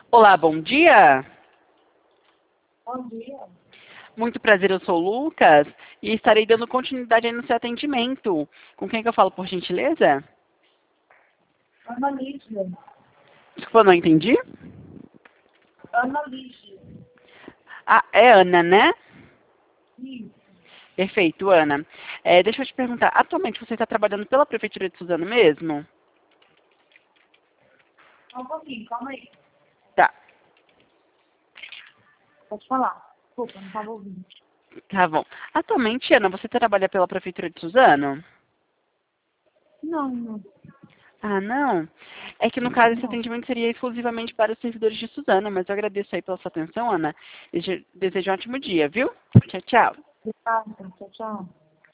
Olá, bom dia. Bom dia. Muito prazer, eu sou o Lucas e estarei dando continuidade aí no seu atendimento. Com quem que eu falo, por gentileza? Ana Lígia. Desculpa, não entendi. Ana Lígia. Ah, é Ana, né? Isso. Perfeito, Ana. Deixa eu te perguntar, atualmente você está trabalhando pela Prefeitura de Suzano mesmo? Só um pouquinho, calma aí. Tá, Pode falar. Desculpa, não estava ouvindo. tá bom. Atualmente, Ana, você trabalha pela Prefeitura de Suzano? Não, não. Ah, não. É que no caso esse Não. atendimento seria exclusivamente para os servidores de Suzano, mas eu agradeço aí pela sua atenção, Ana. Desejo um ótimo dia, viu? Tchau, tchau. Obrigada. Tchau, tchau.